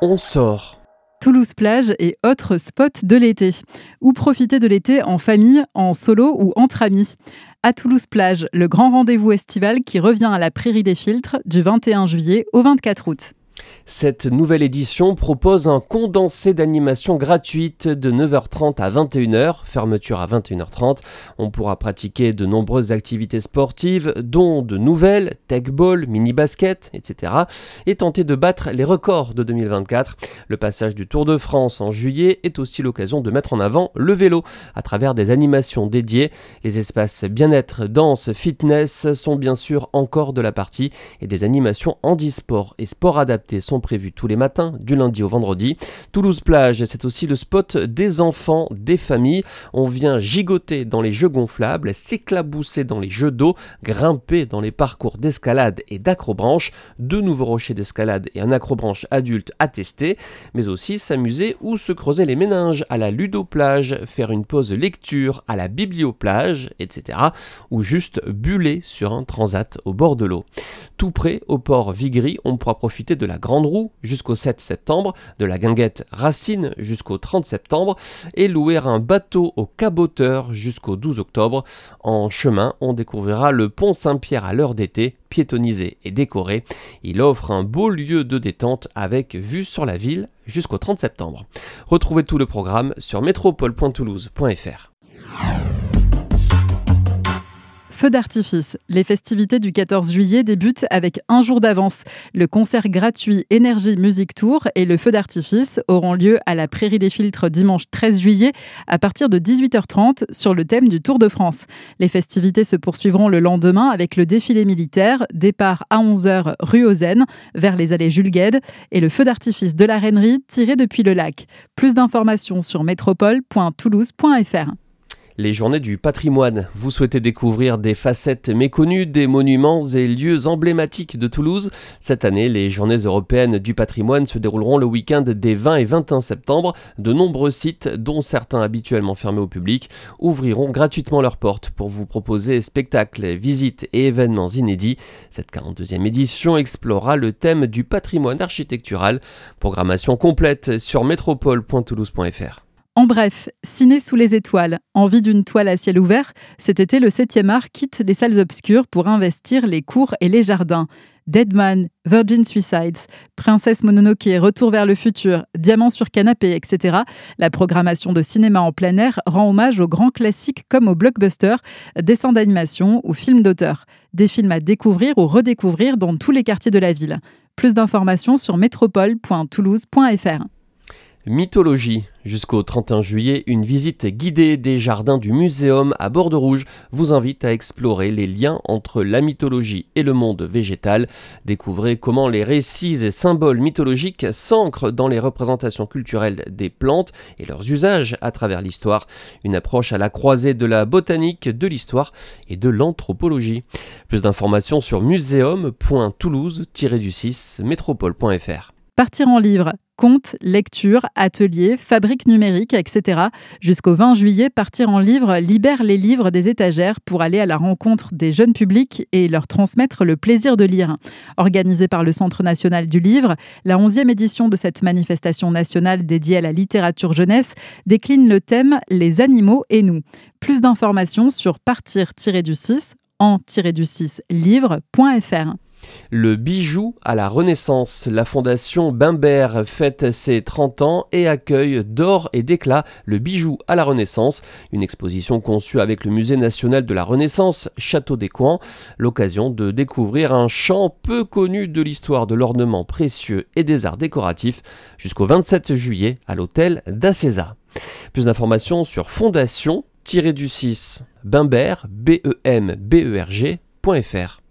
On sort. Toulouse-Plage et autres spots de l'été. Ou profiter de l'été en famille, en solo ou entre amis. À Toulouse-Plage, le grand rendez-vous estival qui revient à la Prairie des Filtres du 21 juillet au 24 août. Cette nouvelle édition propose un condensé d'animation gratuite de 9h30 à 21h, fermeture à 21h30. On pourra pratiquer de nombreuses activités sportives, dont de nouvelles, tech-ball, mini-basket, etc. et tenter de battre les records de 2024. Le passage du Tour de France en juillet est aussi l'occasion de mettre en avant le vélo à travers des animations dédiées. Les espaces bien-être, danse, fitness sont bien sûr encore de la partie et des animations handisport et sport adapté sont prévus tous les matins, du lundi au vendredi. Toulouse-Plage, c'est aussi le spot des enfants, des familles. On vient gigoter dans les jeux gonflables, s'éclabousser dans les jeux d'eau, grimper dans les parcours d'escalade et d'acrobranche, 2 nouveaux rochers d'escalade et un acrobranche adulte à tester, mais aussi s'amuser ou se creuser les méninges à la ludoplage, faire une pause lecture à la biblioplage, etc. ou juste buller sur un transat au bord de l'eau. Tout près, au port Vigry, on pourra profiter de la Grande Roue jusqu'au 7 septembre, de la guinguette Racine jusqu'au 30 septembre et louer un bateau au caboteur jusqu'au 12 octobre. En chemin, on découvrira le pont Saint-Pierre à l'heure d'été, piétonnisé et décoré. Il offre un beau lieu de détente avec vue sur la ville jusqu'au 30 septembre. Retrouvez tout le programme sur métropole.toulouse.fr. Feux d'artifice. Les festivités du 14 juillet débutent avec un jour d'avance. Le concert gratuit Énergie Music Tour et le feu d'artifice auront lieu à la Prairie des Filtres dimanche 13 juillet à partir de 18h30 sur le thème du Tour de France. Les festivités se poursuivront le lendemain avec le défilé militaire, départ à 11h rue aux Aisnes vers les allées Jules Guesde et le feu d'artifice de la Rennerie tiré depuis le lac. Plus d'informations sur métropole.toulouse.fr. Les journées du patrimoine. Vous souhaitez découvrir des facettes méconnues, des monuments et lieux emblématiques de Toulouse? Cette année, les journées européennes du patrimoine se dérouleront le week-end des 20 et 21 septembre. De nombreux sites, dont certains habituellement fermés au public, ouvriront gratuitement leurs portes pour vous proposer spectacles, visites et événements inédits. Cette 42e édition explorera le thème du patrimoine architectural. Programmation complète sur métropole.toulouse.fr. En bref, ciné sous les étoiles, envie d'une toile à ciel ouvert, cet été le 7e art quitte les salles obscures pour investir les cours et les jardins. Deadman, Virgin Suicides, Princesse Mononoke, Retour vers le futur, Diamant sur canapé, etc. La programmation de cinéma en plein air rend hommage aux grands classiques comme aux blockbusters, dessins d'animation ou films d'auteur. Des films à découvrir ou redécouvrir dans tous les quartiers de la ville. Plus d'informations sur métropole.toulouse.fr. Mythologie. Jusqu'au 31 juillet, une visite guidée des jardins du Muséum à Bordeaux-Rouge vous invite à explorer les liens entre la mythologie et le monde végétal. Découvrez comment les récits et symboles mythologiques s'ancrent dans les représentations culturelles des plantes et leurs usages à travers l'histoire. Une approche à la croisée de la botanique, de l'histoire et de l'anthropologie. Plus d'informations sur muséum.toulouse-du6 métropole.fr. Partir en livre, contes, lectures, ateliers, fabriques numériques, etc. Jusqu'au 20 juillet, Partir en livre libère les livres des étagères pour aller à la rencontre des jeunes publics et leur transmettre le plaisir de lire. Organisée par le Centre national du livre, la 11e édition de cette manifestation nationale dédiée à la littérature jeunesse décline le thème « Les animaux et nous ». Plus d'informations sur partir-du6 en-du6 livre.fr. Le bijou à la Renaissance. La fondation Bimbert fête ses 30 ans et accueille d'or et d'éclat le bijou à la Renaissance, une exposition conçue avec le Musée national de la Renaissance, Château d'Écouen, l'occasion de découvrir un champ peu connu de l'histoire de l'ornement précieux et des arts décoratifs jusqu'au 27 juillet à l'hôtel d'Acéza. Plus d'informations sur fondation-du6 Bimbert, BEMBERG.fr.